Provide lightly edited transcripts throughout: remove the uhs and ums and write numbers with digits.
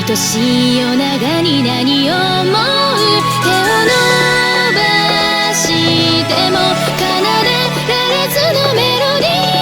愛しい夜長に何を思う。手を伸ばしても奏でられずのメロディー。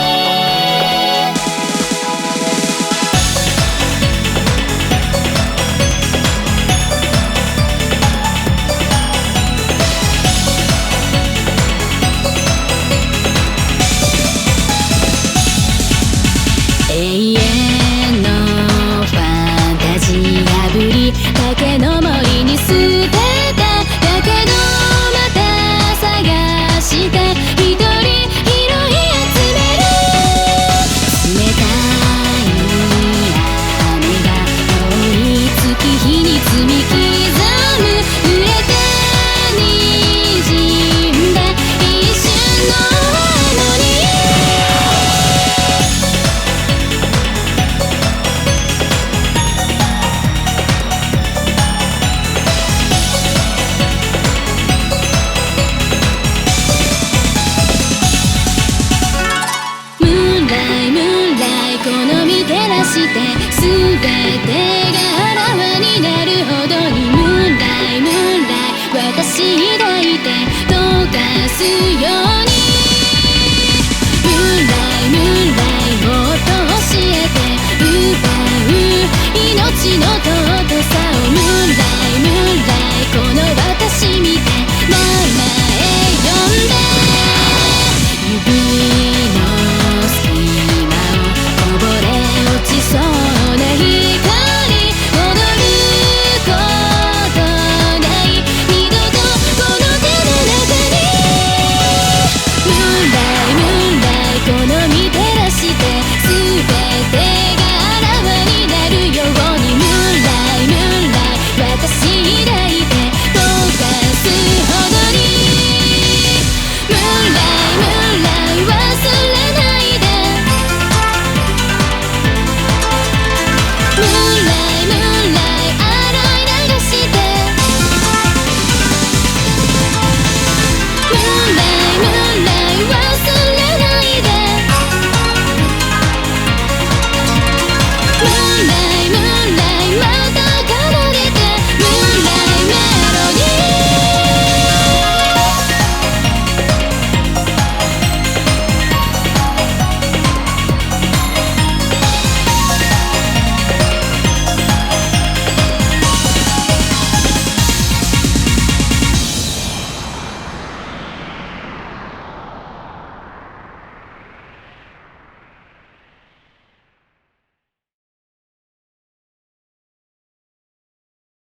永遠のファンタジー破り竹の森に捨てた。だけどまた探して一人拾い集める。冷たい雨が追いつき日に積み刻む。濡れて滲んだ一瞬のハーモニー。好み照らして全てがあらわになるほどにムーンライ私抱いて溶かすよ